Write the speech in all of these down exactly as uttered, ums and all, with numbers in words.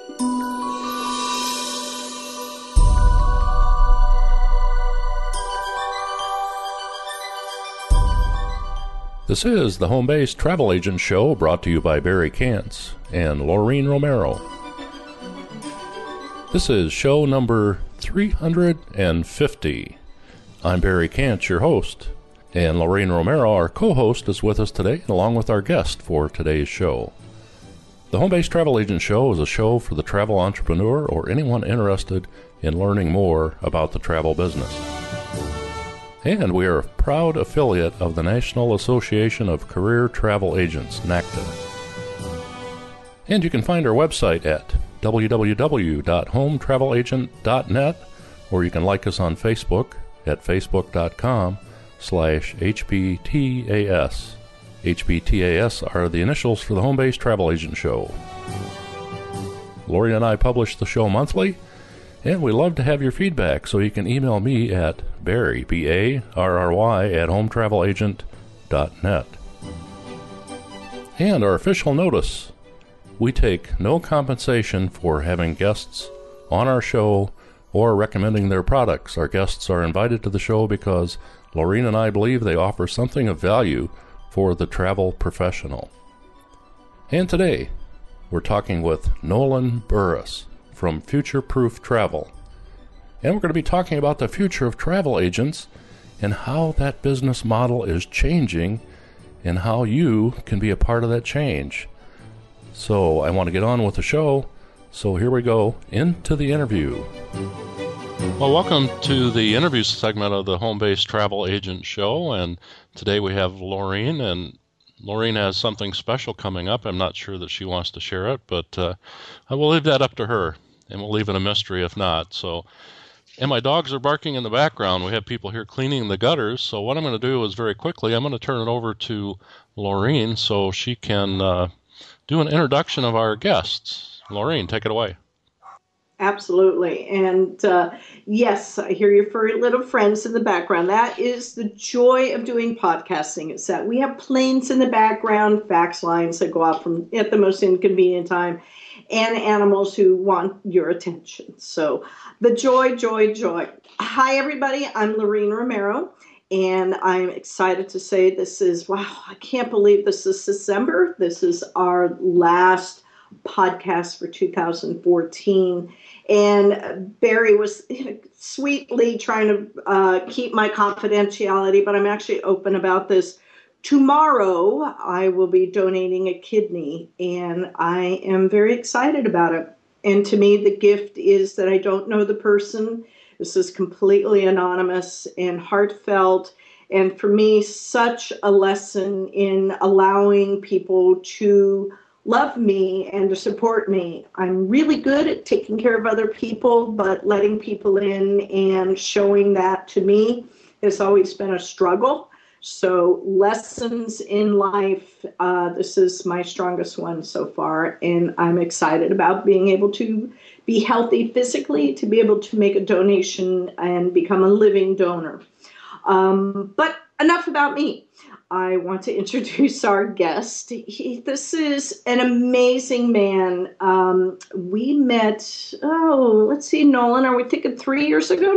This is the Home Base Travel Agent Show, brought to you by Barry Kantz and Laureen Romero. This is show number three hundred fifty. I'm Barry Kantz, your host, and Laureen Romero, our co-host, is with us today, along with our guest for today's show. The Home Base Travel Agent Show is a show for the travel entrepreneur or anyone interested in learning more about the travel business. And we are a proud affiliate of the National Association of Career Travel Agents, NACTA. And you can find our website at w w w dot home travel agent dot net, or you can like us on Facebook at facebook.com slash HBTAS. H B T A S are the initials for the Home Base Travel Agent Show. Lori and I publish the show monthly, and we love to have your feedback, so you can email me at Barry, B A R R Y, at home travel agent dot net. And our official notice: we take no compensation for having guests on our show or recommending their products. Our guests are invited to the show because Laureen and I believe they offer something of value for the travel professional. And today, we're talking with Nolan Burris from Future Proof Travel. And we're going to be talking about the future of travel agents and how that business model is changing and how you can be a part of that change. So I want to get on with the show. So here we go, into the interview. Well, welcome to the interview segment of the Home Base Travel Agent Show. And today we have Laureen, and Laureen has something special coming up. I'm not sure that she wants to share it, but uh, I will leave that up to her. And we'll leave it a mystery if not. So, and my dogs are barking in the background. We have people here cleaning the gutters. So what I'm going to do is very quickly, I'm going to turn it over to Laureen so she can uh, do an introduction of our guests. Laureen, take it away. Absolutely. And uh, yes, I hear your furry little friends in the background. That is the joy of doing podcasting. It's that we have planes in the background, fax lines that go out from at the most inconvenient time, and animals who want your attention. So the joy, joy, joy. Hi, everybody. I'm Laureen Romero, and I'm excited to say this is, wow, I can't believe this is December. This is our last podcast for two thousand fourteen. And Barry was sweetly trying to uh, keep my confidentiality, but I'm actually open about this. Tomorrow, I will be donating a kidney, and I am very excited about it. And to me, the gift is that I don't know the person. This is completely anonymous and heartfelt. And for me, such a lesson in allowing people to love me and to support me. I'm really good at taking care of other people, but letting people in and showing that to me has always been a struggle. So lessons in life, uh, this is my strongest one so far, and I'm excited about being able to be healthy physically, to be able to make a donation and become a living donor. Um, but enough about me. I want to introduce our guest. He, this is an amazing man. Um, we met, oh, let's see, Nolan, are we thinking three years ago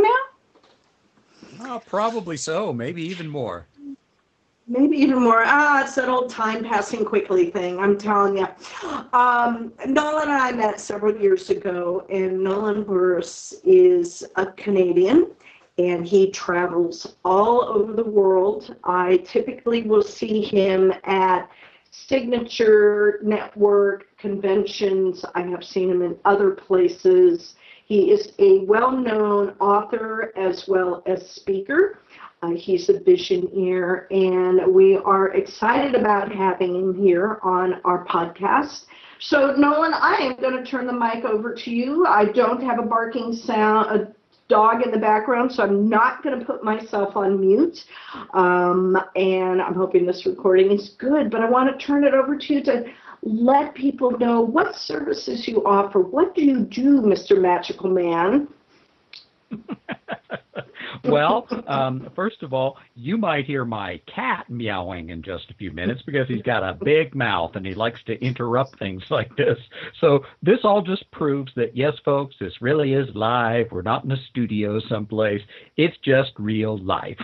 now? Oh, probably so, maybe even more. Maybe even more. Ah, it's that old time passing quickly thing, I'm telling you. Um, Nolan and I met several years ago, and Nolan Burris is a Canadian, and he travels all over the world. I typically will see him at Signature Network conventions. I have seen him in other places. He is a well-known author as well as speaker. Uh, he's a visioneer, and we are excited about having him here on our podcast. So, Nolan, I am going to turn the mic over to you. I don't have a barking sound, a dog in the background, so I'm not going to put myself on mute. Um, and I'm hoping this recording is good, but I want to turn it over to you to let people know what services you offer. What do you do, Mister Magical Man? Well, um, first of all, you might hear my cat meowing in just a few minutes because he's got a big mouth and he likes to interrupt things like this. So this all just proves that, yes, folks, this really is live. We're not in a studio someplace. It's just real life.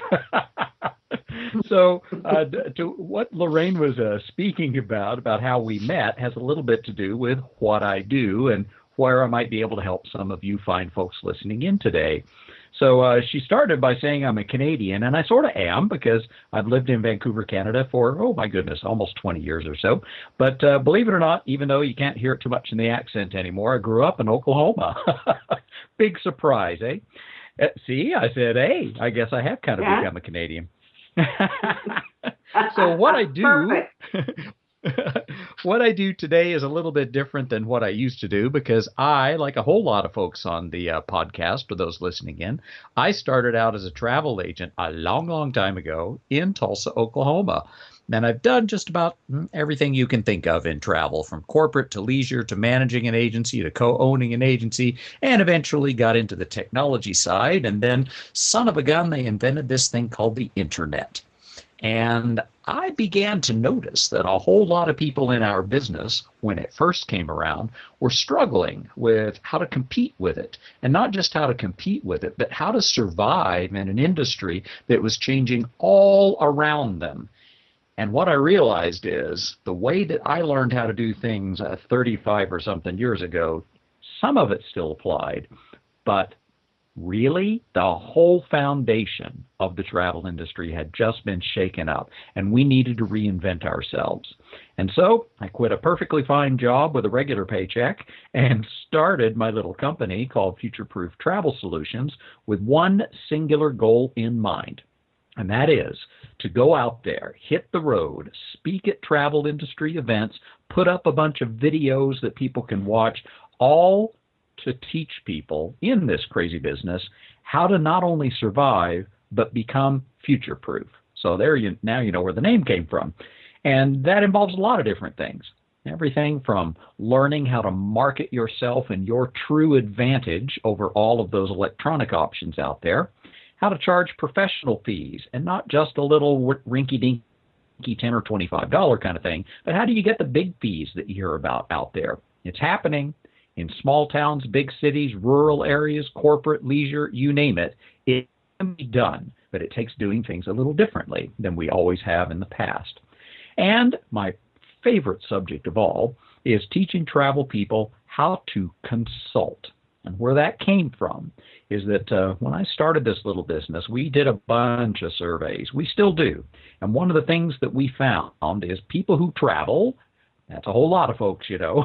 So uh, to what Lorraine was uh, speaking about, about how we met, has a little bit to do with what I do and where I might be able to help some of you fine folks listening in today. So uh, she started by saying I'm a Canadian, and I sort of am because I've lived in Vancouver, Canada for, oh my goodness, almost twenty years or so. But uh, believe it or not, even though you can't hear it too much in the accent anymore, I grew up in Oklahoma. Big surprise, eh? Uh, see, I said, hey, I guess I have kind of yeah. become a Canadian. So what I do what I do today is a little bit different than what I used to do because I, like a whole lot of folks on the uh, podcast or those listening in, I started out as a travel agent a long, long time ago in Tulsa, Oklahoma. And I've done just about everything you can think of in travel, from corporate to leisure to managing an agency to co-owning an agency, and eventually got into the technology side. And then, son of a gun, they invented this thing called the internet. And I began to notice that a whole lot of people in our business, when it first came around, were struggling with how to compete with it. And not just how to compete with it, but how to survive in an industry that was changing all around them. And what I realized is the way that I learned how to do things uh, thirty-five or something years ago, some of it still applied, but really, the whole foundation of the travel industry had just been shaken up, and we needed to reinvent ourselves. And so I quit a perfectly fine job with a regular paycheck and started my little company called Future Proof Travel Solutions with one singular goal in mind. And that is to go out there, hit the road, speak at travel industry events, put up a bunch of videos that people can watch, all to teach people in this crazy business how to not only survive, but become future-proof. So there you now you know where the name came from. And that involves a lot of different things. Everything from learning how to market yourself and your true advantage over all of those electronic options out there, how to charge professional fees and not just a little rinky-dinky ten or twenty-five dollar kind of thing, but how do you get the big fees that you hear about out there? It's happening in small towns, big cities, rural areas, corporate, leisure, you name it. It can be done, but it takes doing things a little differently than we always have in the past. And my favorite subject of all is teaching travel people how to consult. And where that came from is that uh, when I started this little business, we did a bunch of surveys. We still do. And one of the things that we found is people who travel, that's a whole lot of folks, you know,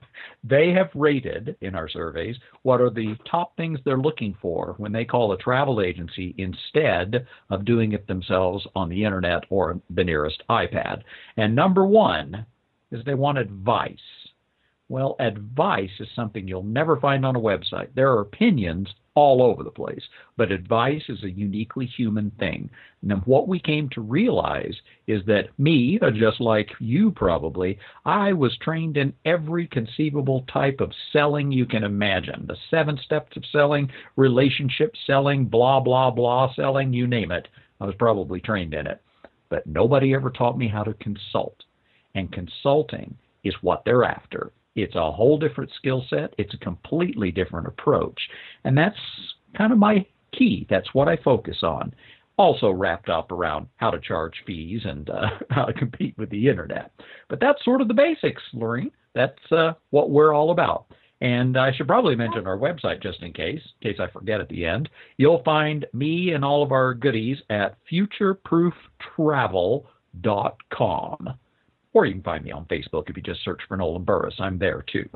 they have rated in our surveys what are the top things they're looking for when they call a travel agency instead of doing it themselves on the internet or the nearest iPad. And number one is they want advice. Well, advice is something you'll never find on a website. There are opinions all over the place, but advice is a uniquely human thing. And what we came to realize is that me, just like you probably, I was trained in every conceivable type of selling you can imagine. The seven steps of selling, relationship selling, blah, blah, blah selling, you name it. I was probably trained in it. But nobody ever taught me how to consult. And consulting is what they're after. It's a whole different skill set. It's a completely different approach. And that's kind of my key. That's what I focus on. Also wrapped up around how to charge fees and uh, how to compete with the internet. But that's sort of the basics, Lorraine. That's uh, what we're all about. And I should probably mention our website just in case, in case I forget at the end. You'll find me and all of our goodies at future proof travel dot com. Or you can find me on Facebook if you just search for Nolan Burris. I'm there too.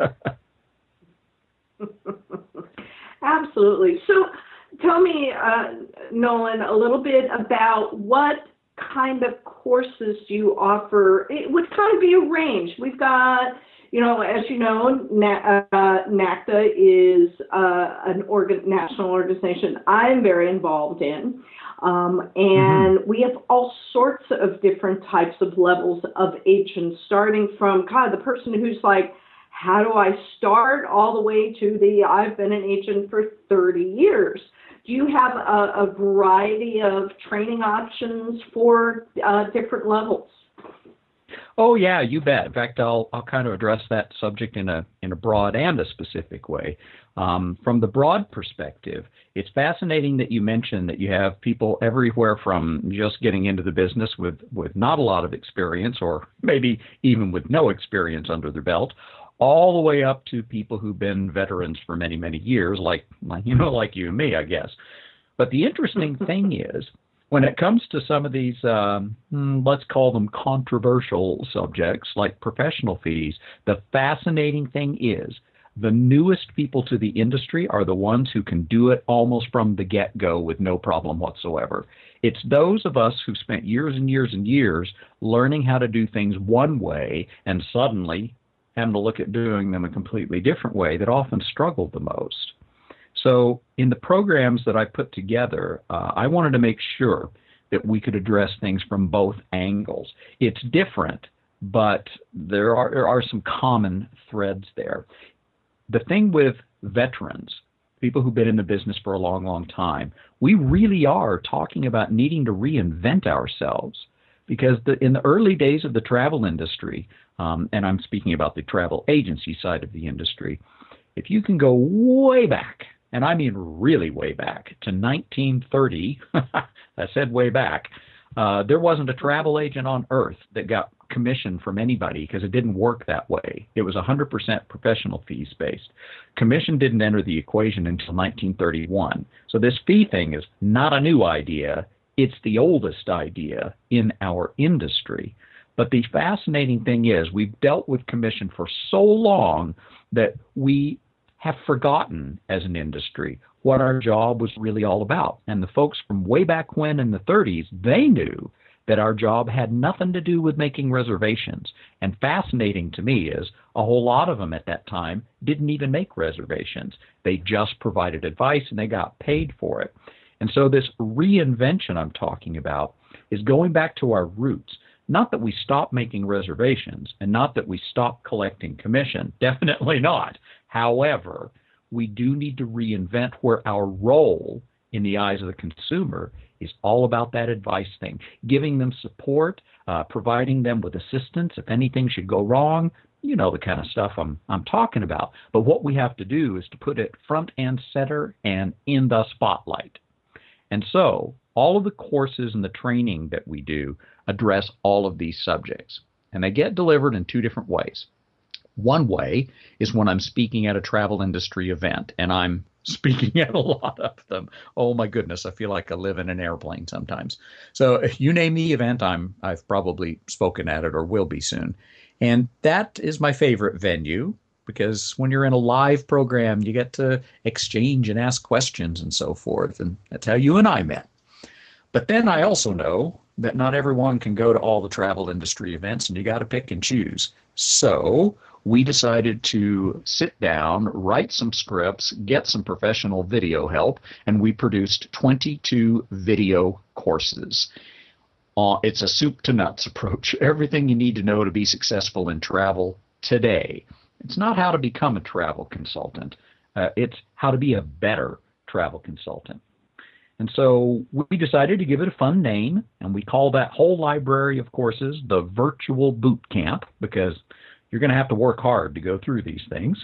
Absolutely. So tell me, uh, Nolan, a little bit about what kind of courses do you offer? It would kind of be a range. We've got, you know, as you know, Na- uh, NACDA is uh, an organ- national organization I'm very involved in. Um, and mm-hmm. we have all sorts of different types of levels of agents, starting from, God, the person who's like how do I start, all the way to the I've been an agent for thirty years. Do you have a, a variety of training options for uh, different levels? Oh yeah, you bet. In fact, I'll I'll kind of address that subject in a in a broad and a specific way. Um, from the broad perspective, it's fascinating that you mentioned that you have people everywhere from just getting into the business with with not a lot of experience, or maybe even with no experience under their belt, all the way up to people who've been veterans for many many years, like you know like you and me, I guess. But the interesting thing is, when it comes to some of these, um, let's call them controversial subjects like professional fees, the fascinating thing is the newest people to the industry are the ones who can do it almost from the get-go with no problem whatsoever. It's those of us who spent years and years and years learning how to do things one way and suddenly having to look at doing them a completely different way that often struggle the most. So in the programs that I put together, uh, I wanted to make sure that we could address things from both angles. It's different, but there are, there are some common threads there. The thing with veterans, people who've been in the business for a long, long time, we really are talking about needing to reinvent ourselves, because the, in the early days of the travel industry, um, and I'm speaking about the travel agency side of the industry, if you can go way back, and I mean really way back, to nineteen thirty, I said way back, uh, there wasn't a travel agent on earth that got commission from anybody, because it didn't work that way. It was one hundred percent professional fees based. Commission didn't enter the equation until nineteen thirty-one. So this fee thing is not a new idea. It's the oldest idea in our industry. But the fascinating thing is we've dealt with commission for so long that we have forgotten as an industry what our job was really all about. And the folks from way back when in the thirties, they knew that our job had nothing to do with making reservations. And fascinating to me is a whole lot of them at that time didn't even make reservations. They just provided advice and they got paid for it. And so this reinvention I'm talking about is going back to our roots. Not that we stop making reservations and not that we stop collecting commission. Definitely not. However, we do need to reinvent where our role in the eyes of the consumer is all about that advice thing, giving them support, uh, providing them with assistance if anything should go wrong, you know, the kind of stuff I'm, I'm talking about. But what we have to do is to put it front and center and in the spotlight. And so all of the courses and the training that we do address all of these subjects, and they get delivered in two different ways. One way is when I'm speaking at a travel industry event, and I'm speaking at a lot of them. Oh my goodness, I feel like I live in an airplane sometimes. So if you name the event, I'm, I've probably spoken at it or will be soon. And that is my favorite venue, because when you're in a live program, you get to exchange and ask questions and so forth, and that's how you and I met. But then I also know that not everyone can go to all the travel industry events, and you got to pick and choose. So we decided to sit down, write some scripts, get some professional video help, and we produced twenty-two video courses. Uh, it's a soup to nuts approach. Everything you need to know to be successful in travel today. It's not how to become a travel consultant. Uh, it's how to be a better travel consultant. And so we decided to give it a fun name, and we call that whole library of courses the Virtual Boot Camp, because you're going to have to work hard to go through these things.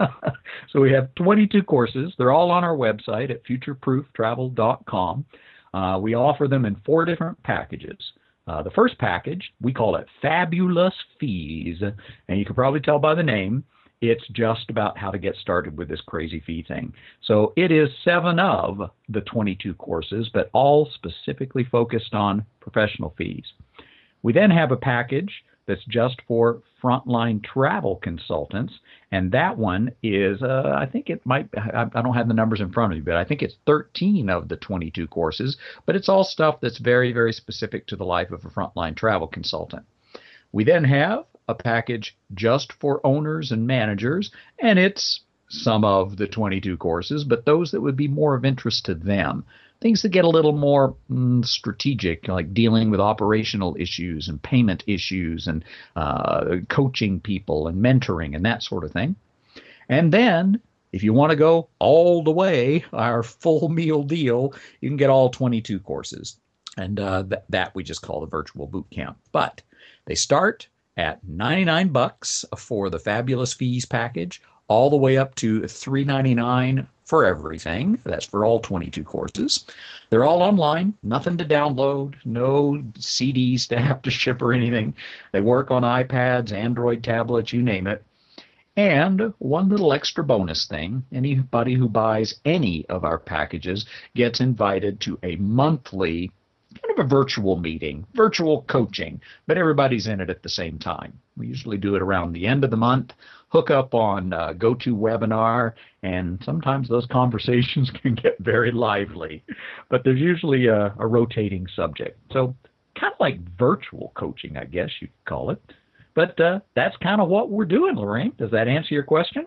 So we have twenty-two courses. They're all on our website at future proof travel dot com. Uh, we offer them in four different packages. Uh, the first package, we call it Fabulous Fees, and you can probably tell by the name, it's just about how to get started with this crazy fee thing. So it is seven of the twenty-two courses, but all specifically focused on professional fees. We then have a package that's just for frontline travel consultants, and that one is, uh, I think it might, I, I don't have the numbers in front of me, but I think it's thirteen of the twenty-two courses, but it's all stuff that's very, very specific to the life of a frontline travel consultant. We then have a package just for owners and managers, and it's some of the twenty-two courses, but those that would be more of interest to them. things that get a little more mm, strategic, like dealing with operational issues and payment issues and uh, coaching people and mentoring and that sort of thing. And then, if you want to go all the way, our full meal deal, you can get all twenty-two courses. And uh, th- that we just call the virtual boot camp. But they start at ninety-nine bucks for the Fabulous Fees package, all the way up to three ninety-nine for everything. That's for all twenty-two courses. They're all online, nothing to download, no C Ds to have to ship or anything. They work on iPads, Android tablets, you name it. And one little extra bonus thing, anybody who buys any of our packages gets invited to a monthly kind of a virtual meeting, virtual coaching, but everybody's in it at the same time. We usually do it around the end of the month, hook up on uh, GoToWebinar, and sometimes those conversations can get very lively, but there's usually a, a rotating subject. So kind of like virtual coaching, I guess you could call it. But uh, that's kind of what we're doing, Lorraine. Does that answer your question?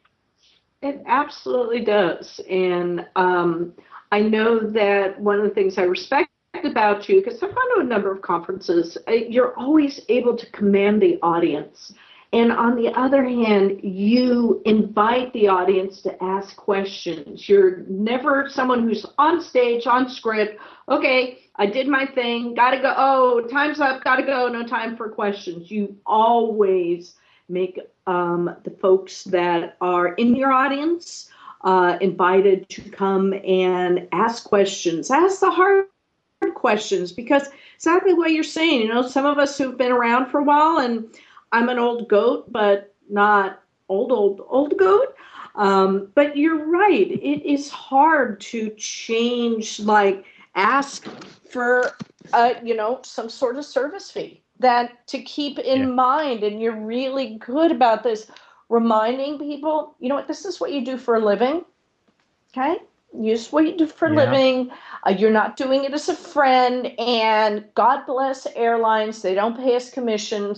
It absolutely does. And um, I know that one of the things I respect about you, because I've gone to a number of conferences, you're always able to command the audience. And on the other hand, you invite the audience to ask questions. You're never someone who's on stage, on script. Okay, I did my thing, gotta go. Oh, time's up, gotta go, no time for questions. You always make um, the folks that are in your audience uh, invited to come and ask questions. Ask the hard questions, because exactly what you're saying, you know, some of us who've been around for a while, and I'm an old goat, but not old, old, old goat. Um, but you're right. It is hard to change, like ask for, uh, you know, some sort of service fee that to keep in yeah. mind. And you're really good about this, reminding people, you know what, this is what you do for a living. Okay. Use what you do for a yeah. living. Uh, you're not doing it as a friend. And God bless airlines. They don't pay us commission.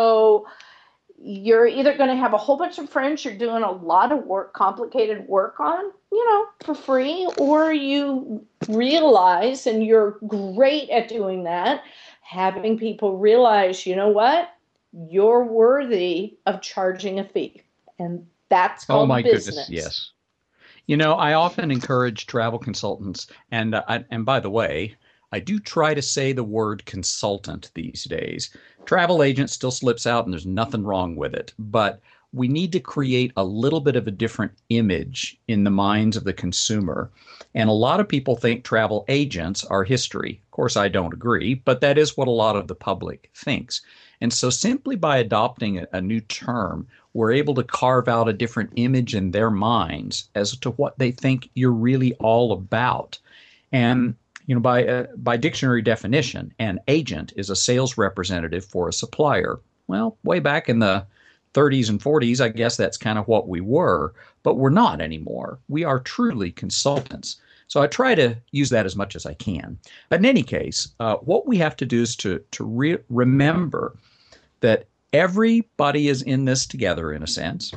So you're either going to have a whole bunch of friends you're doing a lot of work, complicated work on, you know, for free, or you realize, and you're great at doing that, having people realize, you know what, you're worthy of charging a fee. And that's called oh my business. Goodness, yes. You know, I often encourage travel consultants, and uh, I, and by the way, I do try to say the word consultant these days. Travel agent still slips out, and there's nothing wrong with it. But we need to create a little bit of a different image in the minds of the consumer. And a lot of people think travel agents are history. Of course, I don't agree, but that is what a lot of the public thinks. And so simply by adopting a, a new term, we're able to carve out a different image in their minds as to what they think you're really all about. And, you know, by uh, by dictionary definition, an agent is a sales representative for a supplier. Well, way back in the thirties and forties, I guess that's kind of what we were, but we're not anymore. We are truly consultants. So I try to use that as much as I can. But in any case, uh, what we have to do is to, to re- remember that everybody is in this together, in a sense,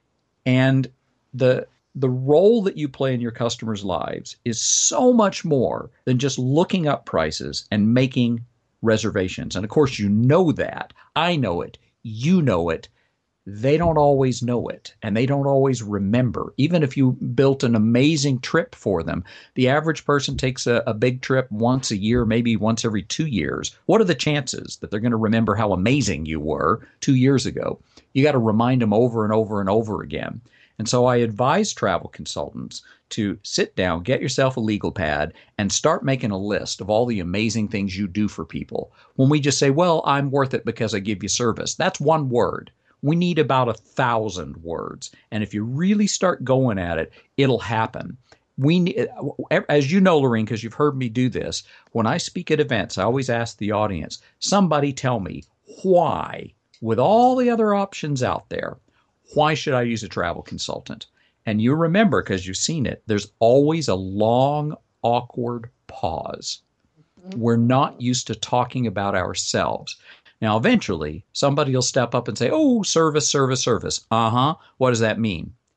and the the role that you play in your customers' lives is so much more than just looking up prices and making reservations. And of course, you know that. I know it. You know it. They don't always know it, and they don't always remember. Even if you built an amazing trip for them, the average person takes a, a big trip once a year, maybe once every two years. What are the chances that they're going to remember how amazing you were two years ago? You got to remind them over and over and over again. And so I advise travel consultants to sit down, get yourself a legal pad, and start making a list of all the amazing things you do for people. When we just say, well, I'm worth it because I give you service, that's one word. We need about a thousand words. And if you really start going at it, it'll happen. We need, as you know, Lorraine, because you've heard me do this, when I speak at events, I always ask the audience, somebody tell me why, with all the other options out there, why should I use a travel consultant? And you remember, because you've seen it, there's always a long, awkward pause. We're not used to talking about ourselves. Now, eventually, somebody will step up and say, oh, service, service, service. Uh-huh. What does that mean?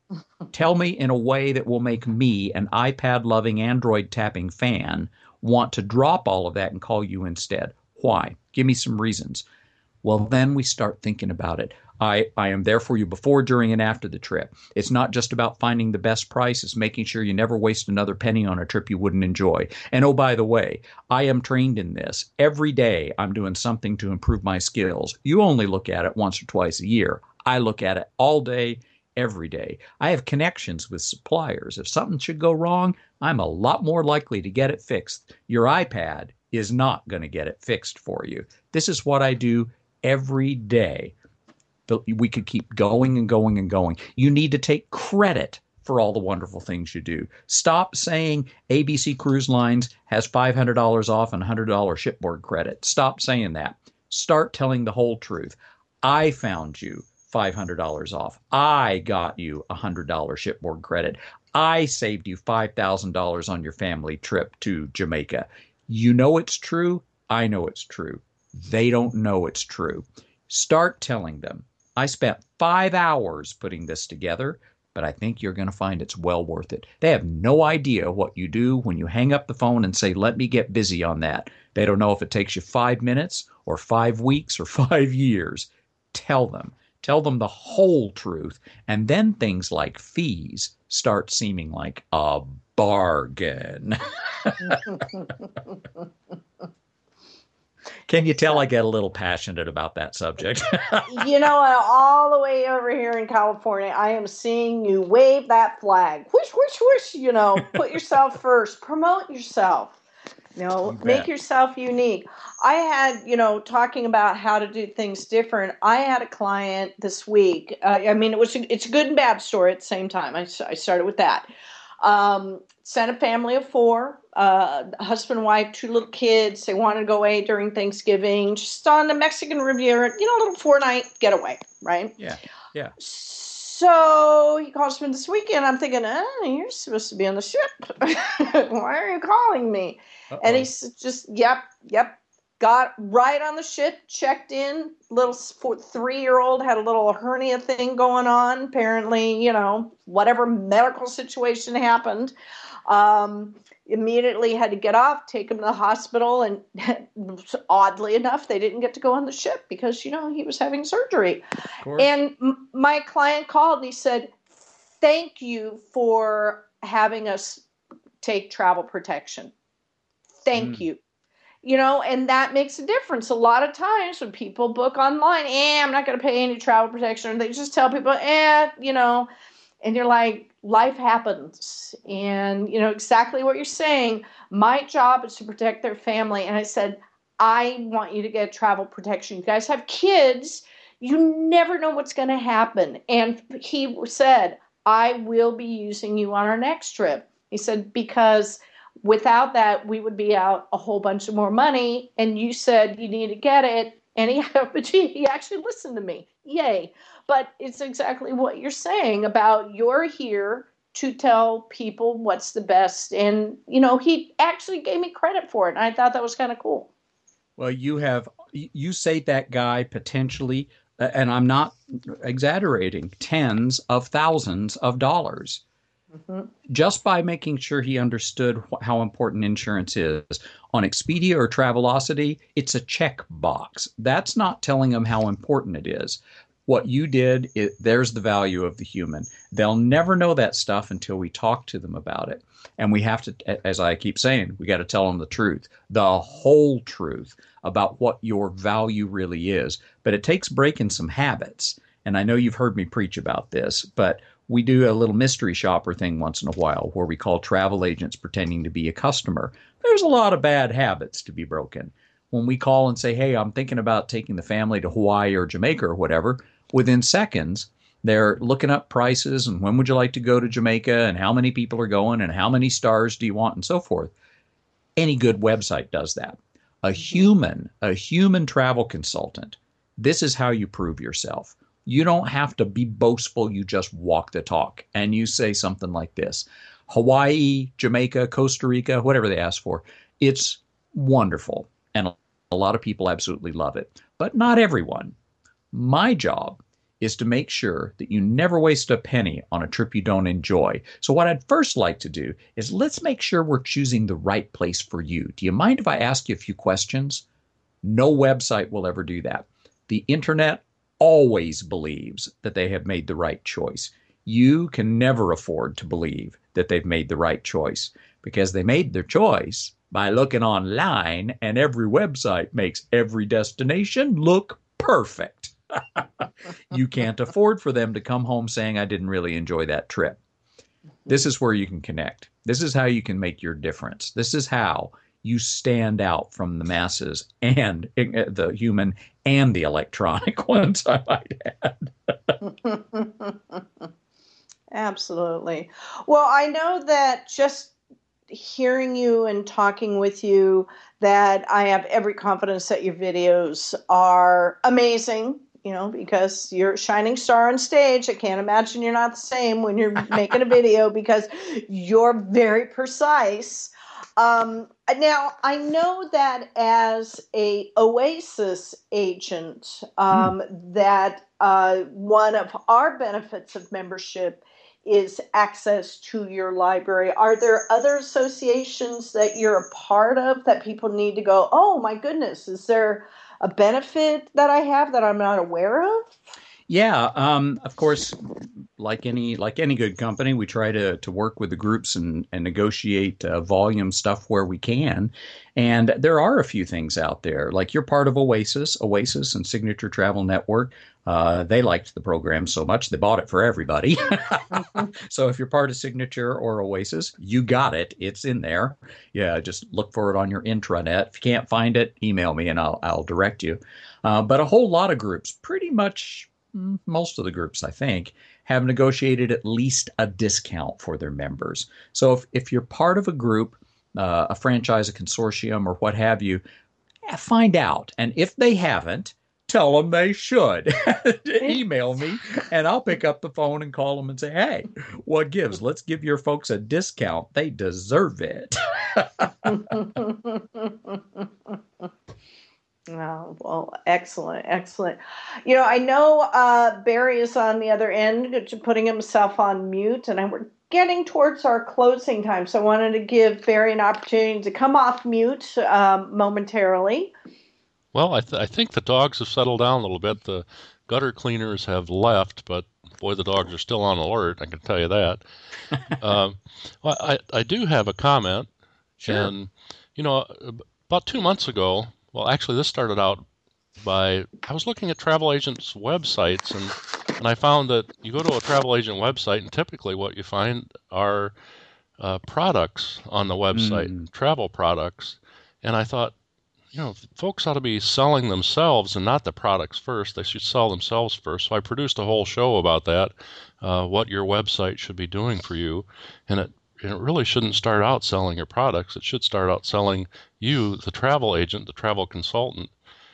Tell me in a way that will make me, an iPad-loving, Android-tapping fan, want to drop all of that and call you instead. Why? Give me some reasons. Well, then we start thinking about it. I, I am there for you before, during, and after the trip. It's not just about finding the best price. It's making sure you never waste another penny on a trip you wouldn't enjoy. And oh, by the way, I am trained in this. Every day I'm doing something to improve my skills. You only look at it once or twice a year. I look at it all day, every day. I have connections with suppliers. If something should go wrong, I'm a lot more likely to get it fixed. Your iPad is not going to get it fixed for you. This is what I do every day. We could keep going and going and going. You need to take credit for all the wonderful things you do. Stop saying A B C Cruise Lines has five hundred dollars off and one hundred dollars shipboard credit. Stop saying that. Start telling the whole truth. I found you five hundred dollars off. I got you one hundred dollars shipboard credit. I saved you five thousand dollars on your family trip to Jamaica. You know it's true. I know it's true. They don't know it's true. Start telling them. I spent five hours putting this together, but I think you're going to find it's well worth it. They have no idea what you do when you hang up the phone and say, let me get busy on that. They don't know if it takes you five minutes or five weeks or five years. Tell them. Tell them the whole truth. And then things like fees start seeming like a bargain. Can you tell I get a little passionate about that subject? You know, all the way over here in California, I am seeing you wave that flag. Whoosh, whoosh, whoosh. You know, put yourself first. Promote yourself. You know, You make bet. yourself unique. I had, you know, talking about how to do things different. I had a client this week. Uh, I mean, it was a, it's a good and bad story at the same time. I, I started with that. Um, sent a family of four, uh, husband and wife, two little kids. They wanted to go away during Thanksgiving, just on the Mexican Riviera, you know, a little four-night getaway, right? Yeah, yeah. So he calls me this weekend. I'm thinking, oh, you're supposed to be on the ship. Why are you calling me? Uh-oh. And he's just, yep, yep. Got right on the ship, checked in. Little four, three-year-old had a little hernia thing going on. Apparently, you know, whatever medical situation happened. Um, immediately had to get off, take him to the hospital. And oddly enough, they didn't get to go on the ship because, you know, he was having surgery. Of course. And m- my client called and he said, thank you for having us take travel protection. Thank Mm. you. You know, and that makes a difference. A lot of times when people book online, eh, I'm not going to pay any travel protection. And they just tell people, eh, you know, and you're like, life happens. And, you know, exactly what you're saying. My job is to protect their family. And I said, I want you to get travel protection. You guys have kids. You never know what's going to happen. And he said, I will be using you on our next trip. He said, because without that, we would be out a whole bunch of more money. And you said you need to get it. And he, but he actually listened to me. Yay. But it's exactly what you're saying about you're here to tell people what's the best. And, you know, he actually gave me credit for it. And I thought that was kind of cool. Well, you have, you saved that guy potentially, uh, and I'm not exaggerating, tens of thousands of dollars. Mm-hmm. Just by making sure he understood wh- how important insurance is. On Expedia or Travelocity, it's a checkbox. That's not telling him how important it is. What you did, it, there's the value of the human. They'll never know that stuff until we talk to them about it. And we have to, as I keep saying, we got to tell them the truth, the whole truth about what your value really is. But it takes breaking some habits. And I know you've heard me preach about this, but we do a little mystery shopper thing once in a while where we call travel agents pretending to be a customer. There's a lot of bad habits to be broken. When we call and say, hey, I'm thinking about taking the family to Hawaii or Jamaica or whatever, within seconds, they're looking up prices and when would you like to go to Jamaica and how many people are going and how many stars do you want and so forth. Any good website does that. A human, a human travel consultant, this is how you prove yourself. You don't have to be boastful. You just walk the talk and you say something like this. Hawaii, Jamaica, Costa Rica, whatever they ask for. It's wonderful. And a lot of people absolutely love it, but not everyone. My job is to make sure that you never waste a penny on a trip you don't enjoy. So what I'd first like to do is let's make sure we're choosing the right place for you. Do you mind if I ask you a few questions? No website will ever do that. The internet always believes that they have made the right choice. You can never afford to believe that they've made the right choice because they made their choice by looking online, and every website makes every destination look perfect. You can't afford for them to come home saying, I didn't really enjoy that trip. This is where you can connect. This is how you can make your difference. This is how you stand out from the masses and uh, the human and the electronic ones, I might add. Absolutely. Well, I know that just hearing you and talking with you, that I have every confidence that your videos are amazing, you know, because you're a shining star on stage. I can't imagine you're not the same when you're making a video because you're very precise. Um, now, I know that as a Oasis agent, um, mm. that uh, one of our benefits of membership is access to your library. Are there other associations that you're a part of that people need to go, oh my goodness, is there a benefit that I have that I'm not aware of? Yeah, um, of course, like any like any good company, we try to to work with the groups and, and negotiate uh, volume stuff where we can. And there are a few things out there. Like you're part of Oasis, Oasis and Signature Travel Network. Uh, they liked the program so much, they bought it for everybody. So if you're part of Signature or Oasis, you got it. It's in there. Yeah, just look for it on your intranet. If you can't find it, email me and I'll, I'll direct you. Uh, but a whole lot of groups, pretty much most of the groups, I think, have negotiated at least a discount for their members. So if, if you're part of a group, uh, a franchise, a consortium, or what have you, find out. And if they haven't, tell them they should. Email me, and I'll pick up the phone and call them and say, hey, what gives? Let's give your folks a discount. They deserve it. Oh, well, excellent, excellent. You know, I know uh, Barry is on the other end, putting himself on mute, and we're getting towards our closing time, so I wanted to give Barry an opportunity to come off mute um, momentarily. Well, I, th- I think the dogs have settled down a little bit. The gutter cleaners have left, but boy, the dogs are still on alert, I can tell you that. um, well, I, I do have a comment. Sure. And, you know, about two months ago, well, actually, this started out by, I was looking at travel agents' websites, and, and I found that you go to a travel agent website, and typically what you find are uh, products on the website, mm. travel products. And I thought, you know, folks ought to be selling themselves and not the products first. They should sell themselves first. So I produced a whole show about that, uh, what your website should be doing for you. And it And it really shouldn't start out selling your products. It should start out selling you, the travel agent, the travel consultant,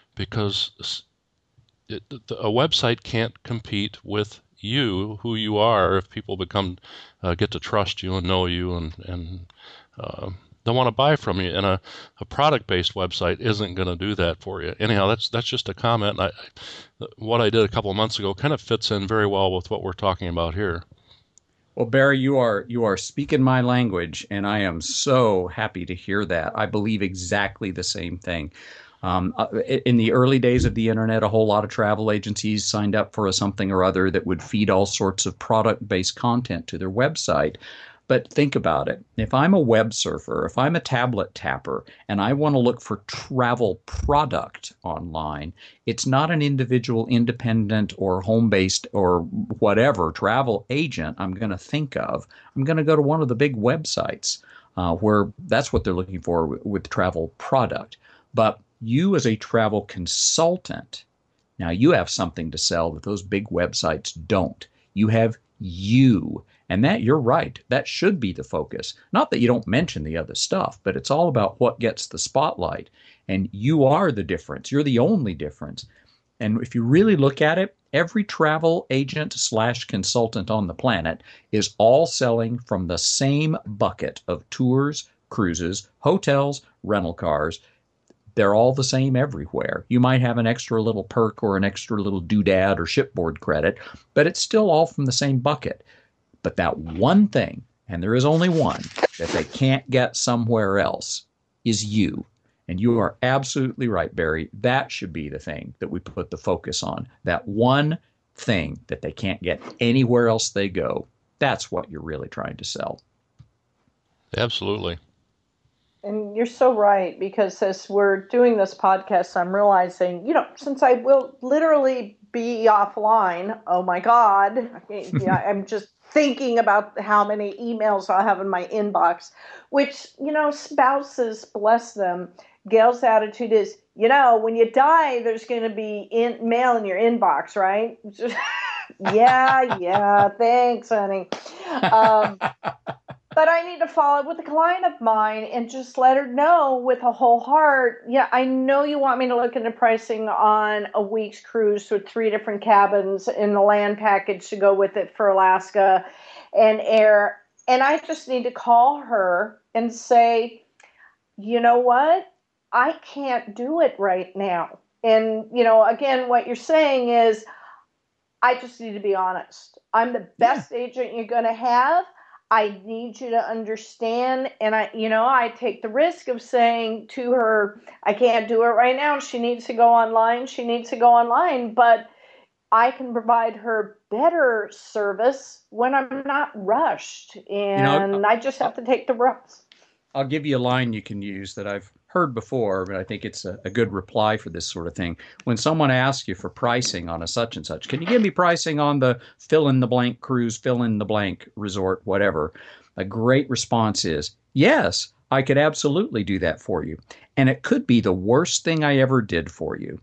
because it, a website can't compete with you, who you are, if people become uh, get to trust you and know you and and uh, they want to buy from you. And a, a product-based website isn't going to do that for you. Anyhow, that's that's just a comment. I, what I did a couple of months ago kind of fits in very well with what we're talking about here. Well, Barry, you are you are speaking my language, and I am so happy to hear that. I believe exactly the same thing. Um, in the early days of the internet, a whole lot of travel agencies signed up for a something or other that would feed all sorts of product-based content to their website. But think about it. If I'm a web surfer, if I'm a tablet tapper, and I want to look for travel product online, it's not an individual, independent, or home-based, or whatever travel agent I'm going to think of. I'm going to go to one of the big websites uh, where that's what they're looking for with, with travel product. But you as a travel consultant, now you have something to sell that those big websites don't. You have you. And that, you're right, that should be the focus. Not that you don't mention the other stuff, but it's all about what gets the spotlight. And you are the difference. You're the only difference. And if you really look at it, every travel agent slash consultant on the planet is all selling from the same bucket of tours, cruises, hotels, rental cars. they're all the same everywhere. You might have an extra little perk or an extra little doodad or shipboard credit, but it's still all from the same bucket. But that one thing, and there is only one, that they can't get somewhere else is you. And you are absolutely right, Barry. That should be the thing that we put the focus on. That one thing that they can't get anywhere else they go. That's what you're really trying to sell. Absolutely. And you're so right, because as we're doing this podcast, I'm realizing, you know, since I will literally be offline, oh my God, yeah, I'm just thinking about how many emails I'll have in my inbox, which, you know, spouses, bless them, Gail's attitude is, you know, when you die, there's going to be in, mail in your inbox, right? yeah, yeah, thanks, honey. Um, but I need to follow up with a client of mine and just let her know with a whole heart, yeah, I know you want me to look into pricing on a week's cruise with three different cabins and the land package to go with it for Alaska and air. And I just need to call her and say, you know what? I can't do it right now. And, you know, again, what you're saying is, I just need to be honest. I'm the best yeah. agent you're going to have. I need you to understand. And I, you know, I take the risk of saying to her, I can't do it right now. She needs to go online. She needs to go online. But I can provide her better service when I'm not rushed. And you know, I just have to take the risks. I'll give you a line you can use that I've heard before, but I think it's a, a good reply for this sort of thing. When someone asks you for pricing on a such and such, can you give me pricing on the fill in the blank cruise, fill in the blank resort, whatever? A great response is, yes, I could absolutely do that for you. And it could be the worst thing I ever did for you.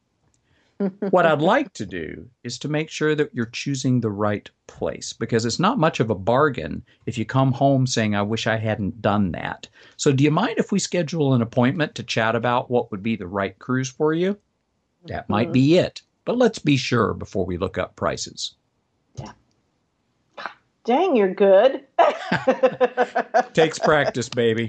What I'd like to do is to make sure that you're choosing the right place, because it's not much of a bargain if you come home saying, I wish I hadn't done that. So do you mind if we schedule an appointment to chat about what would be the right cruise for you? That mm-hmm. might be it. But let's be sure before we look up prices. Yeah. Dang, you're good. Takes practice, baby.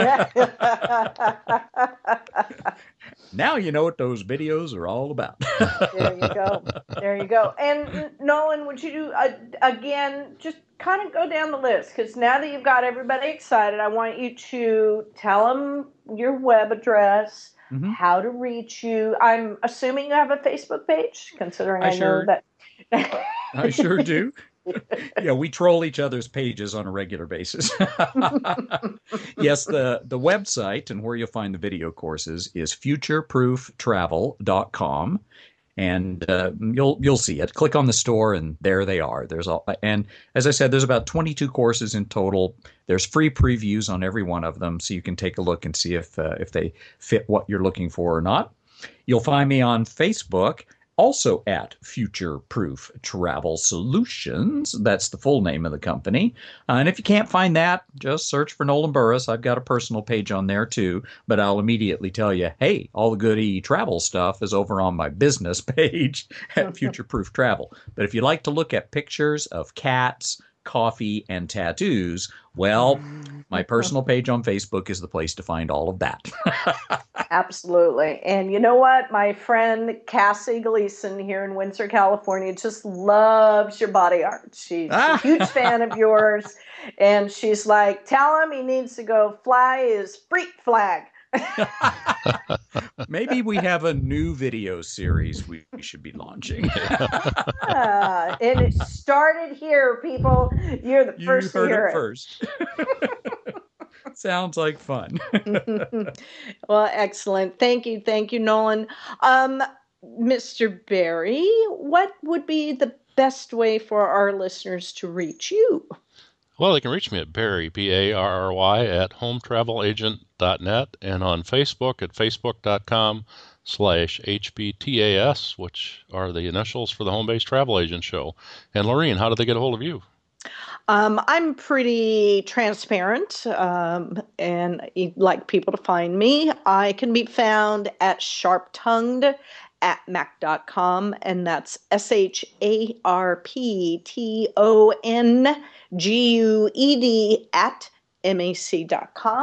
Now you know what those videos are all about. There you go. There you go. And Nolan, would you do, uh, again, just kind of go down the list, because now that you've got everybody excited, I want you to tell them your web address, mm-hmm. how to reach you. I'm assuming you have a Facebook page, considering I, I sure, know that. I sure do. Yeah, we troll each other's pages on a regular basis. Yes, the, the website and where you'll find the video courses is future proof travel dot com. And uh, you'll you'll see it. Click on the store, and there they are. There's all, and as I said, there's about twenty-two courses in total. There's free previews on every one of them, so you can take a look and see if uh, if they fit what you're looking for or not. You'll find me on Facebook, also at Future Proof Travel Solutions. That's the full name of the company. Uh, and if you can't find that, just search for Nolan Burris. I've got a personal page on there too, but I'll immediately tell you, hey, all the good e-travel stuff is over on my business page at Future Proof Travel. But if you like to look at pictures of cats, coffee, and tattoos, well, my personal page on Facebook is the place to find all of that. Absolutely. And you know what? My friend Cassie Gleason here in Windsor, California, just loves your body art. She's a huge fan of yours. And she's like, tell him he needs to go fly his freak flag. Maybe we have a new video series we should be launching. uh, and it started here, people. You're the first you heard to hear it it. First. Sounds like fun. Well, excellent. Thank you. Thank you, Nolan. Um, Mister Barry, what would be the best way for our listeners to reach you? Well, they can reach me at Barry, B A R R Y, at home travel agent dot net, and on Facebook at facebook.com slash HBTAS, which are the initials for the Home-Based Travel Agent Show. And Lorene, how do they get a hold of you? Um, I'm pretty transparent, um, and you'd like people to find me. I can be found at sharptongued at mac dot com, and that's S H A R P T O N G U E D at M A C dot com.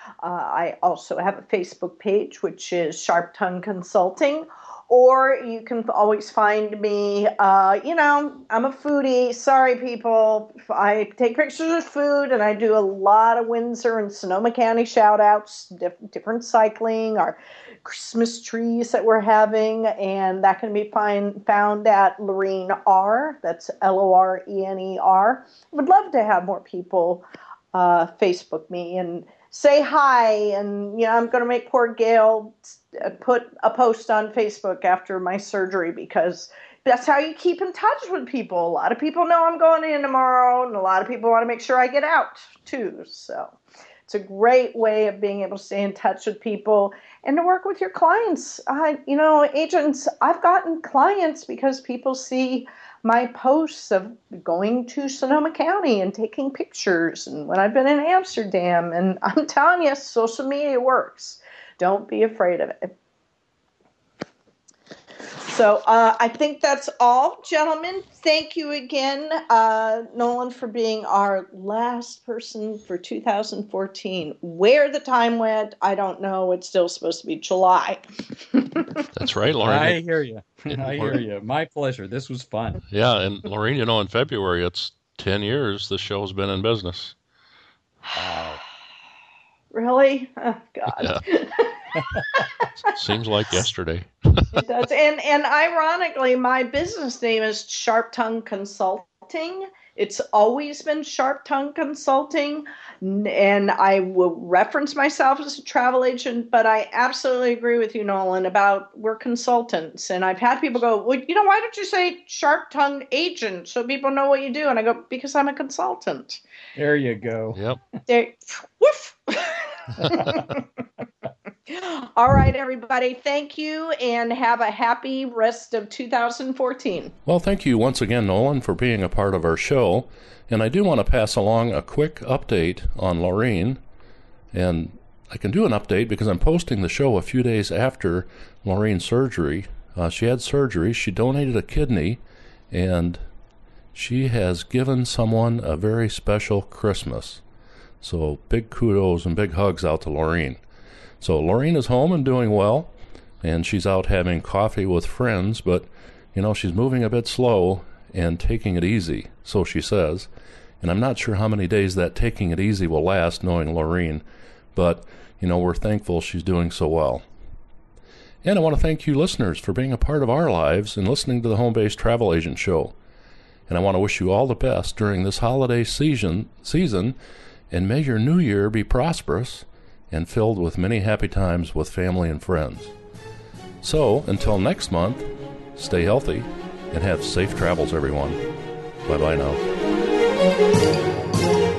Uh, I also have a Facebook page, which is Sharp Tongue Consulting. Or you can always find me, uh, you know, I'm a foodie. Sorry, people. I take pictures of food, and I do a lot of Windsor and Sonoma County shout-outs, diff- different cycling, our Christmas trees that we're having, and that can be find, found at Lorene R. That's L O R E N E R. I would love to have more people uh, Facebook me and say hi, and you know, I'm going to make poor Gail put a post on Facebook after my surgery, because that's how you keep in touch with people. A lot of people know I'm going in tomorrow, and a lot of people want to make sure I get out too. So it's a great way of being able to stay in touch with people and to work with your clients. I, you know, agents, I've gotten clients because people see my posts of going to Sonoma County and taking pictures, and when I've been in Amsterdam. And I'm telling you, social media works. Don't be afraid of it. So uh, I think that's all, gentlemen. Thank you again, uh, Nolan, for being our last person for two thousand fourteen. Where the time went, I don't know. It's still supposed to be July. That's right, Lauren. I hear you. I hear you. My pleasure. This was fun. Yeah, and Lauren, you know, in February, it's ten years the show's been in business. Wow. Really? Oh, God. Yeah. Seems like yesterday. It does. And and ironically, my business name is Sharp Tongue Consulting. It's always been Sharp Tongue Consulting. And I will reference myself as a travel agent, but I absolutely agree with you, Nolan, about we're consultants. And I've had people go, well, you know, why don't you say Sharp Tongue Agent so people know what you do? And I go, because I'm a consultant. There you go. Yep. There, woof. All right, everybody. Thank you, and have a happy rest of two thousand fourteen. Well, thank you once again, Nolan, for being a part of our show. And I do want to pass along a quick update on Lauren. And I can do an update because I'm posting the show a few days after Lauren's surgery. Uh, she had surgery. She donated a kidney, and she has given someone a very special Christmas. So big kudos and big hugs out to Lauren. So Lauren is home and doing well, and she's out having coffee with friends, but, you know, she's moving a bit slow and taking it easy, so she says. And I'm not sure how many days that taking it easy will last, knowing Lauren, but, you know, we're thankful she's doing so well. And I want to thank you listeners for being a part of our lives and listening to the Home Based Travel Agent Show. And I want to wish you all the best during this holiday season, season, and may your new year be prosperous and filled with many happy times with family and friends. So, until next month, stay healthy and have safe travels, everyone. Bye-bye now.